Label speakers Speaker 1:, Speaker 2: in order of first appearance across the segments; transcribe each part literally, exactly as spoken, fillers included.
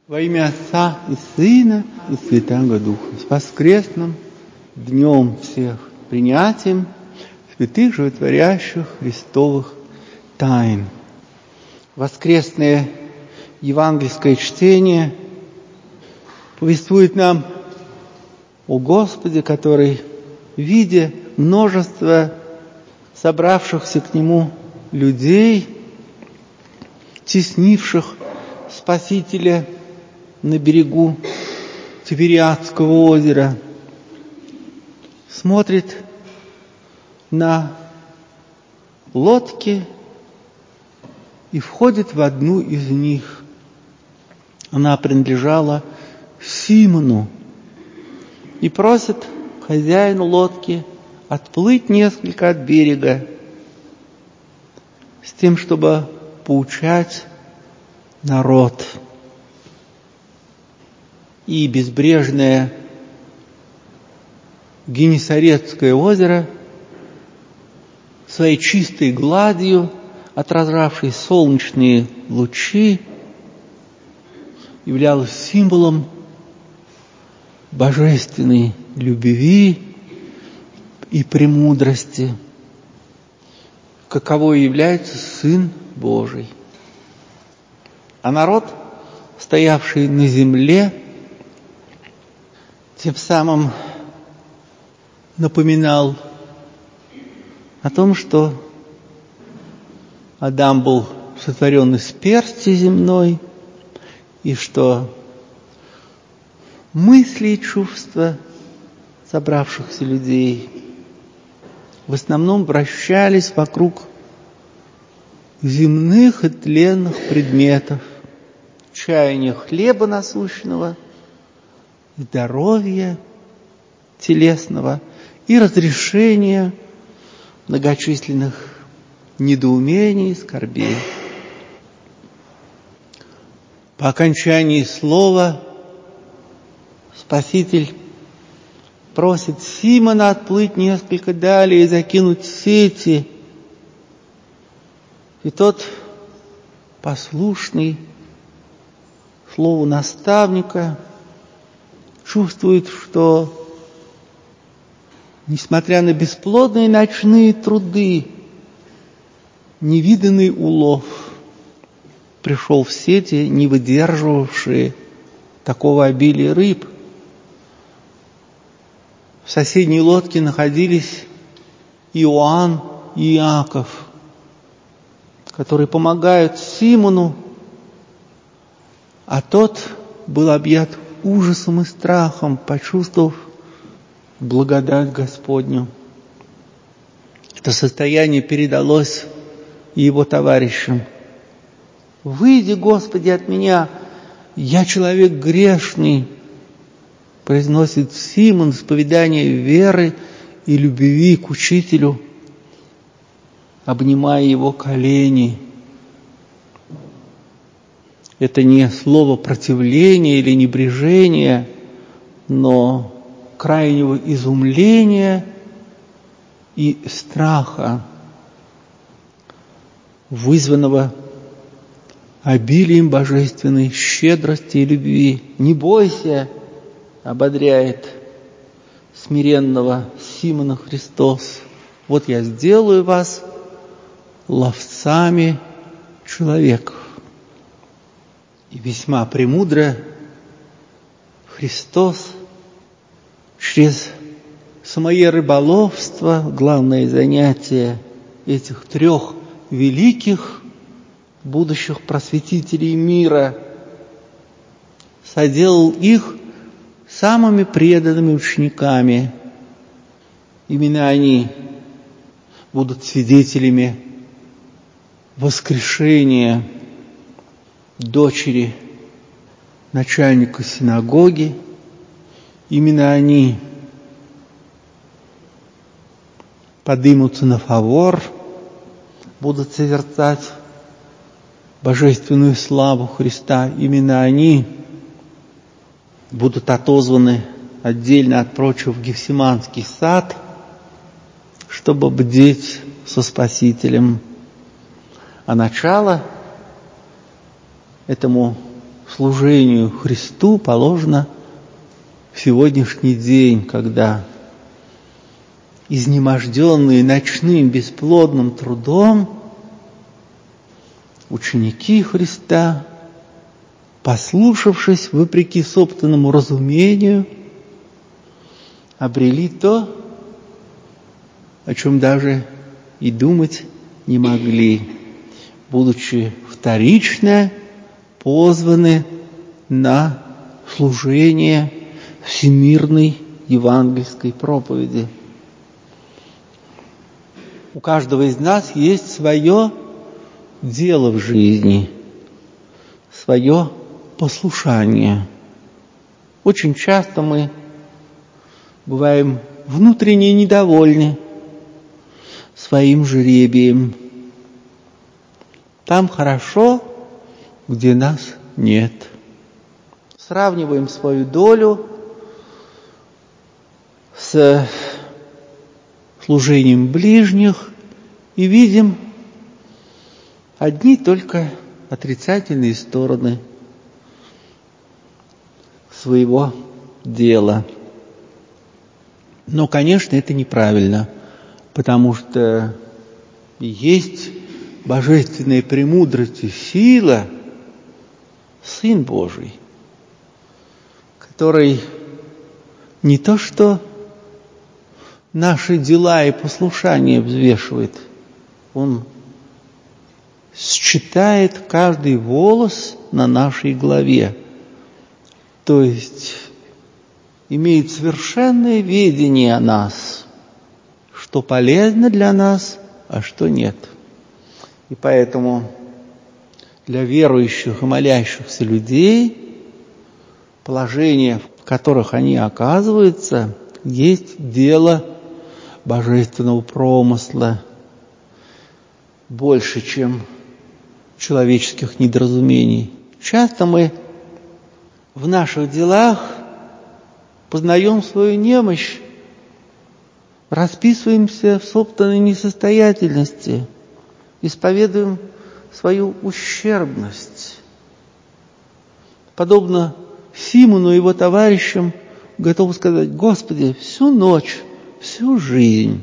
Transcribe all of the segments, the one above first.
Speaker 1: Во имя Отца и Сына и Святаго Духа, с воскресным днем всех, принятием святых животворящих Христовых тайн. Воскресное евангельское чтение повествует нам о Господе, который, видя множество собравшихся к Нему людей, теснивших Спасителя на берегу Тивериадского озера, смотрит на лодки и входит в одну из них. Она принадлежала Симону и просит хозяина лодки отплыть несколько от берега с тем, чтобы поучать народ. И безбрежное Генесаретское озеро своей чистой гладью, отражавшей солнечные лучи, являлось символом божественной любви и премудрости, каковой является Сын Божий. А народ, стоявший на земле, тем самым напоминал о том, что Адам был сотворен из персти земной, и что мысли и чувства собравшихся людей в основном вращались вокруг земных и тленных предметов, чаяния хлеба насущного, здоровья телесного и разрешения многочисленных недоумений и скорбей. По окончании слова Спаситель просит Симона отплыть несколько далее и закинуть сети. И тот, послушный слову наставника, чувствует, что, несмотря на бесплодные ночные труды, невиданный улов пришел в сети, не выдерживавшие такого обилия рыб. В соседней лодке находились Иоанн и Иаков, которые помогают Симону, а тот был объят ужасом и страхом, почувствовав благодать Господню. Это состояние передалось и его товарищам. «Выйди, Господи, от меня, я человек грешный», произносит Симон исповедание веры и любви к Учителю, обнимая его колени. Это не слово противления или небрежения, но крайнего изумления и страха, вызванного обилием божественной щедрости и любви. «Не бойся», ободряет смиренного Симона Христос, «вот я сделаю вас ловцами человеков». И весьма премудро Христос через самое рыболовство, главное занятие этих трех великих будущих просветителей мира, соделал их самыми преданными учениками. Именно они будут свидетелями воскрешения дочери начальника синагоги. Именно они подымутся на фавор, будут созерцать божественную славу Христа. Именно они будут отозваны отдельно от прочих в Гефсиманский сад, чтобы бдеть со Спасителем. А начало этому служению Христу положено в сегодняшний день, когда изнеможденные ночным бесплодным трудом ученики Христа, послушавшись вопреки собственному разумению, обрели то, о чем даже и думать не могли, будучи вторично позваны на служение всемирной евангельской проповеди. У каждого из нас есть свое дело в жизни, свое послушание. Очень часто мы бываем внутренне недовольны своим жребием. Там хорошо, где нас нет. Сравниваем свою долю с служением ближних и видим одни только отрицательные стороны своего дела. Но, конечно, это неправильно, потому что есть божественная премудрость и сила, Сын Божий, который не то что наши дела и послушания взвешивает, Он считает каждый волос на нашей голове, то есть имеет совершенное видение о нас, что полезно для нас, а что нет. И поэтому для верующих и молящихся людей положение, в которых они оказываются, есть дело божественного промысла больше, чем человеческих недоразумений. Часто мы в наших делах познаем свою немощь, расписываемся в собственной несостоятельности, исповедуем свою ущербность. Подобно Симону и его товарищам, готовы сказать: Господи, всю ночь, всю жизнь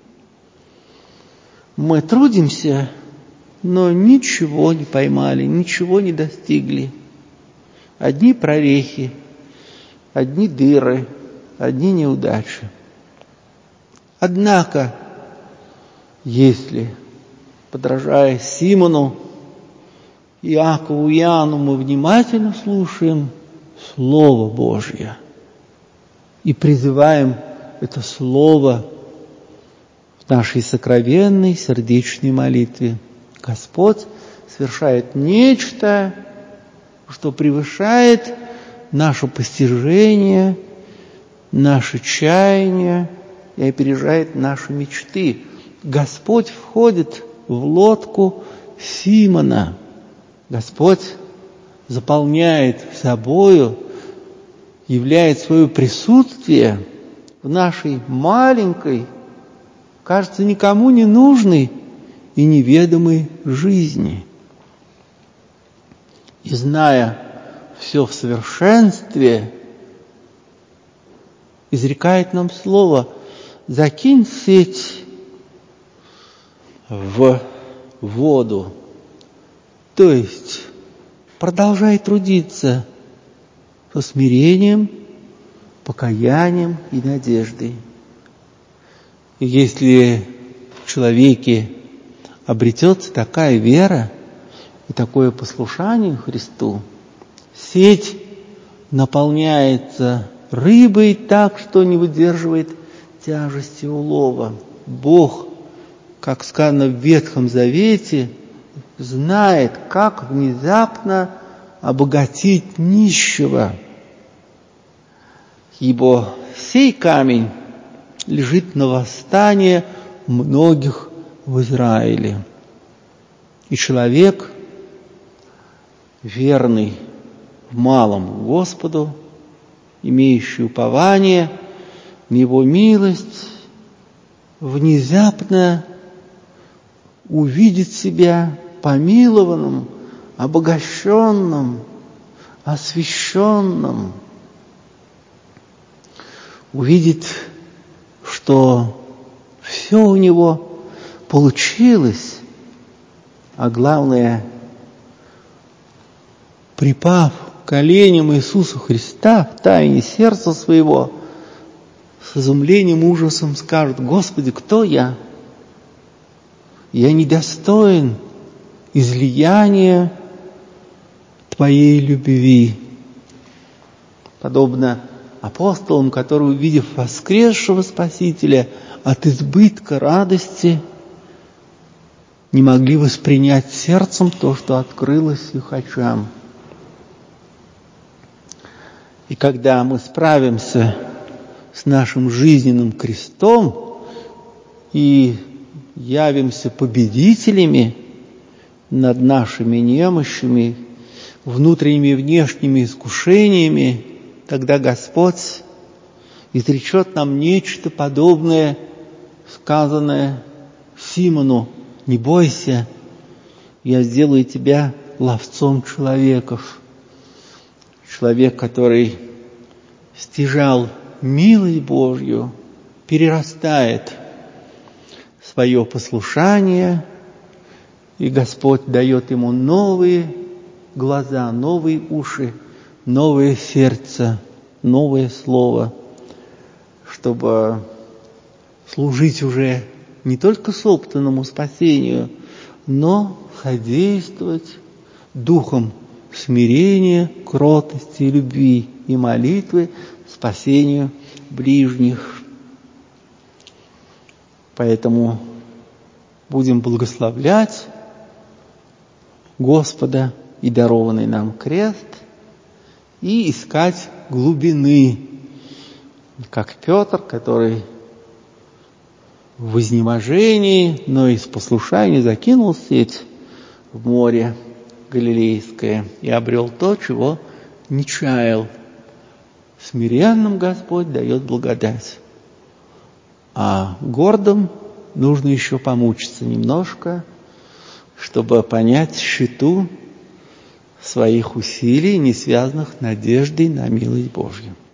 Speaker 1: мы трудимся, но ничего не поймали, ничего не достигли. Одни прорехи, одни дыры, одни неудачи. Однако, если, подражая Симону, Иакову и Иоанну, мы внимательно слушаем Слово Божье и призываем это Слово в нашей сокровенной сердечной молитве, Господь совершает нечто, что превышает наше постижение, наше чаяние и опережает наши мечты. Господь входит в лодку Симона. Господь заполняет собою, являет свое присутствие в нашей маленькой, кажется, никому не нужной и неведомой жизни. И зная все в совершенстве, изрекает нам слово: закинь сеть в воду. То есть продолжай трудиться со смирением, покаянием и надеждой. И если в человеке обретется такая вера и такое послушание Христу, сеть наполняется рыбой так, что не выдерживает тяжести улова. Бог, как сказано в Ветхом Завете, знает, как внезапно обогатить нищего. Ибо сей камень лежит на восстание многих в Израиле. И человек, верный в малом Господу, имеющий упование на Его милость, внезапно увидит себя помилованным, обогащенным, освященном, увидит, что все у него получилось, а главное, припав к коленям Иисуса Христа в тайне сердца своего, с изумлением и ужасом скажет: Господи, кто я? Я недостоин излияния Твоей любви. Подобно апостолам, которые, увидев воскресшего Спасителя, от избытка радости не могли воспринять сердцем то, что открылось их очам. И когда мы справимся с нашим жизненным крестом и явимся победителями над нашими немощами, внутренними и внешними искушениями, тогда Господь изречет нам нечто подобное, сказанное Симону: не бойся, я сделаю тебя ловцом человеков. Человек, который стяжал милость Божью, перерастает свое послушание, и Господь дает ему новые глаза, новые уши, новое сердце, новое слово, чтобы служить уже не только собственному спасению, но содействовать духом смирения, кротости, любви и молитвы спасению ближних. Поэтому будем благословлять Господа и дарованный нам крест и искать глубины, как Петр, который в изнеможении, но и с послушанием закинул сеть в море Галилейское и обрел то, чего не чаял. Смиренным Господь дает благодать, а гордым нужно еще помучиться немножко, чтобы понять счету своих усилий, не связанных надеждой на милость Божью.